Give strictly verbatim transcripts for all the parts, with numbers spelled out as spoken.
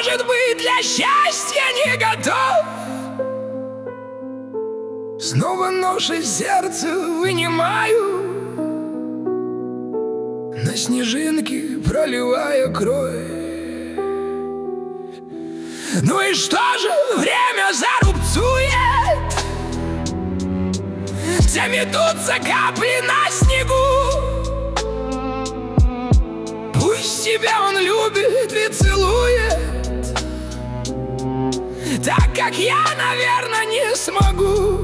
может быть, для счастья не готов. Снова нож из сердца вынимаю, на снежинки проливая кровь. Ну и что же время зарубцует? Заметутся капли на снегу. Пусть тебя он любит и целует, так как я, наверное, не смогу.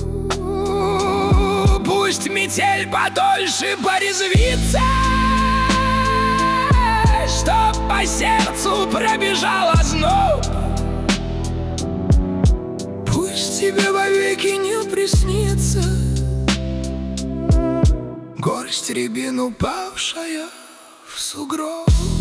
Пусть метель подольше порезвится, чтоб по сердцу пробежал озноб. Пусть тебе вовеки не приснится горсть рябин, упавшая в сугроб.